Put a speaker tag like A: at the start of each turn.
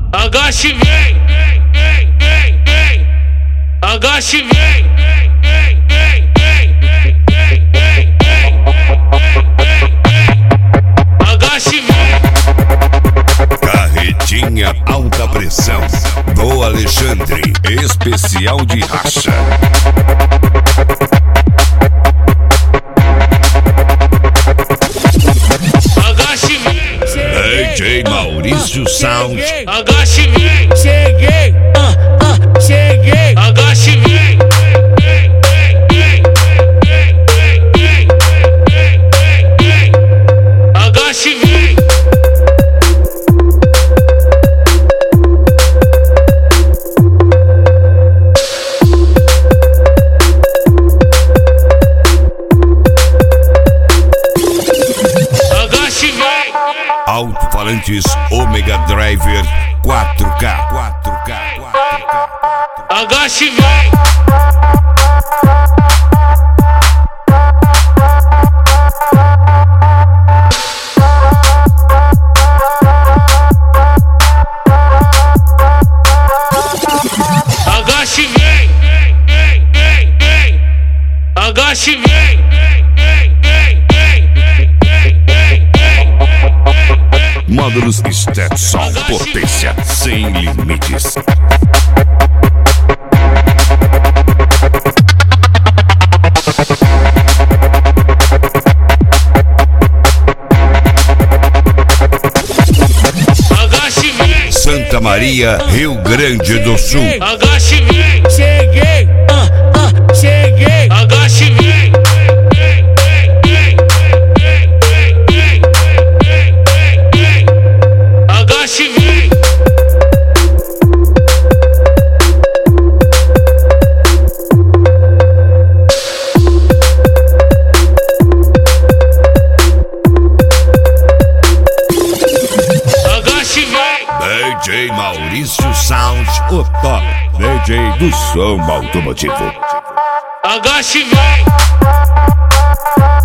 A: Agache, vem, agache, vem, agache, vem.
B: Carretinha alta pressão do Alexandre, especial de racha.
A: Agache, vem,
B: DJ Maurício Sound.
A: agache, vem,
C: Cheguei, cheguei.
A: agache, vem, agache, vem. Agache, vem,
B: Alto-falantes Omega Driver 4K.
A: agache, vem, agache, vem, agache, vem,
B: Módulos Stetson, potência sem limites.
A: agache, vem,
B: Santa Maria, Rio Grande do Sul.
A: agache, vem,
C: Cheguei, cheguei.
A: agache, vem, agache, vem, agache, vem,
B: DJ Maurício Sound, o top DJ do som automotivo.
A: agache, vem,